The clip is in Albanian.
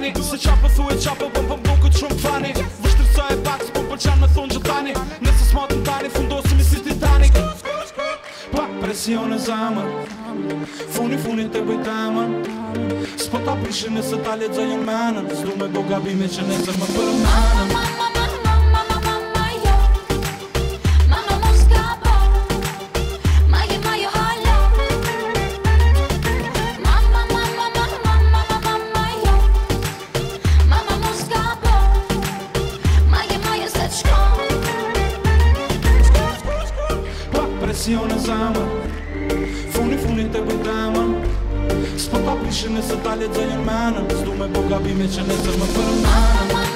tani Se qape thuj qape bëm këtë shumë fani Vështërsa e pak s'po pëlqen me thonë gjëtani Nëse s'matën tani fundosim i si Titanic Pa presione zamër Funi të bëjtamën S'po ta prishin nëse ta lexojnë menën S'du me bo gabime që nesër më përmenën Presione zamër Funi të bëjtamën S'po ta prishin nëse ta lexojnë menën S'du me bo gabime që nesër më përmenën